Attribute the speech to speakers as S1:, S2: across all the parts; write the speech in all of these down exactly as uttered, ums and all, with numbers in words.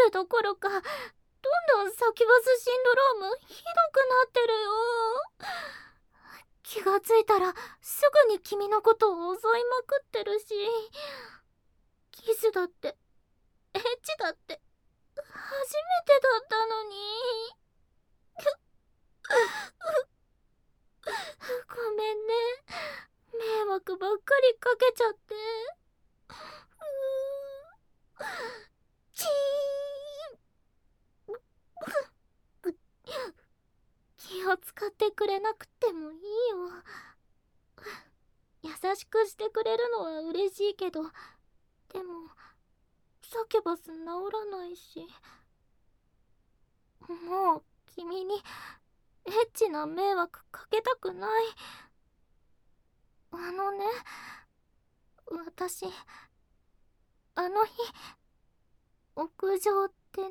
S1: るどころか、どんどんサキュバスシンドロームひどくなってるよ。気がついたらすぐに君のことを襲いまくってるし、キスだってエッチだって初めてだったのに。ごめんね、迷惑ばっかりかけちゃって。うーチーン。気を使ってくれなくてもいいよ。優しくしてくれるのは嬉しいけど、でもサキュバス治らないし、もう君にエッチな迷惑かけたくない。あのね、私あの日屋上でね、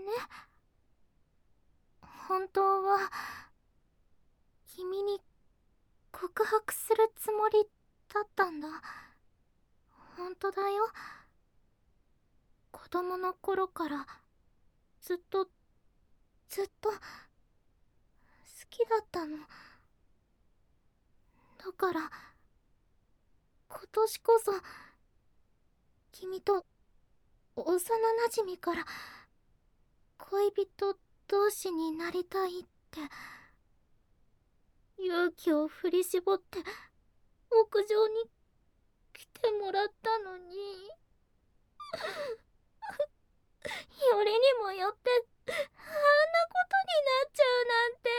S1: 本当は君に告白するつもりだったんだ。本当だよ。子供の頃からずっとずっと好きだったの。だから今年こそ君と幼なじみから恋人同士になりたいって勇気を振り絞って屋上に来てもらったのに、よりにもよってあんなことになっちゃうなんて。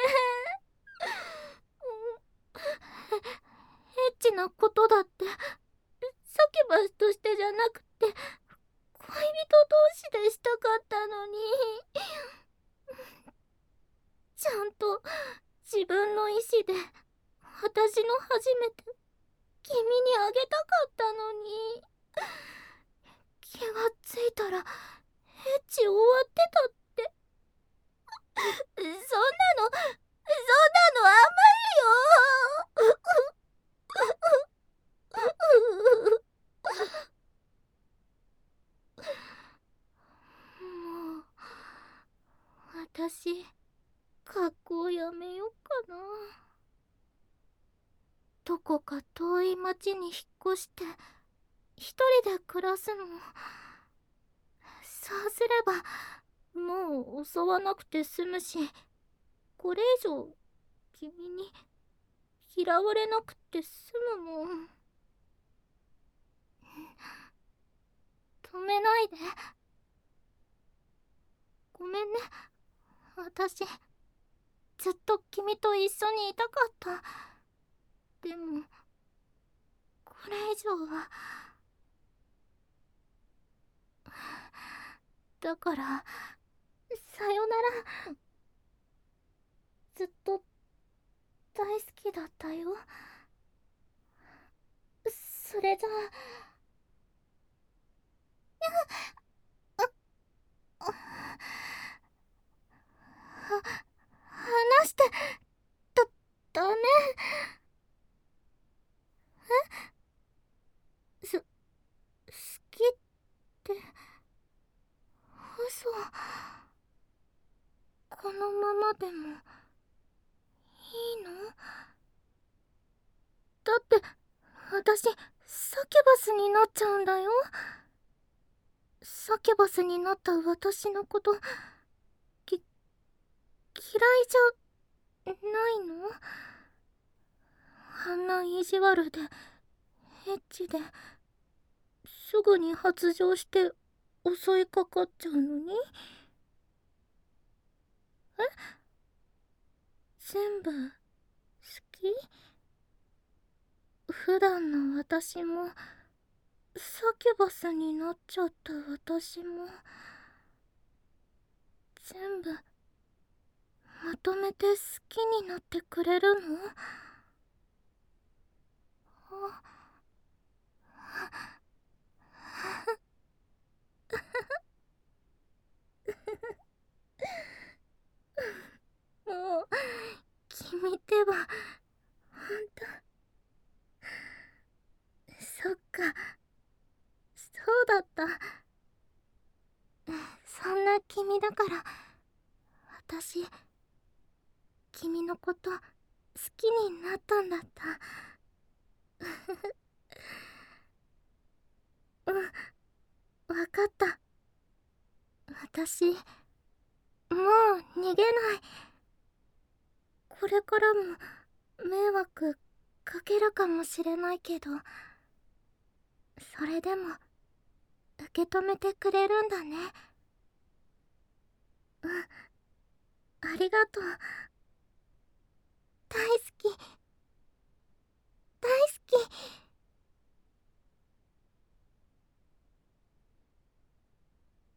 S1: エッチなことだってサキュバスとしてじゃなくて恋人同士でしたかったのに、ちゃんと自分の意志で私の初めて君にあげたかったのに、気がついたらエッチ終わってたって。そんなのそんなのあんまりよ。もう私学校やめようかな。どこか遠い町に引っ越して一人で暮らすの。そうすればもう襲わなくて済むし、これ以上君に嫌われなくて済むもん。止めないで。ごめんね、私ずっと君と一緒にいたかった。でもこれ以上は。だからさよなら。ずっと大好きだったよ。それじゃあ、は話してだだね。す好きって嘘。このままでもいいの？だって私サキュバスになっちゃうんだよ。サキュバスになった私のことき嫌いじゃないの？あんな意地悪でエッチですぐに発情して襲いかかっちゃうのに。え、全部好き？普段の私もサキュバスになっちゃった私も全部まとめて好きになってくれるの？あもう君ってばほんと。そっか、そうだった。そんな君だから、私君のこと好きになったんだった。うん、わかった。私もう逃げない。これからも迷惑かけるかもしれないけど、それでも受け止めてくれるんだね。うん、ありがとう。大好き、大好き。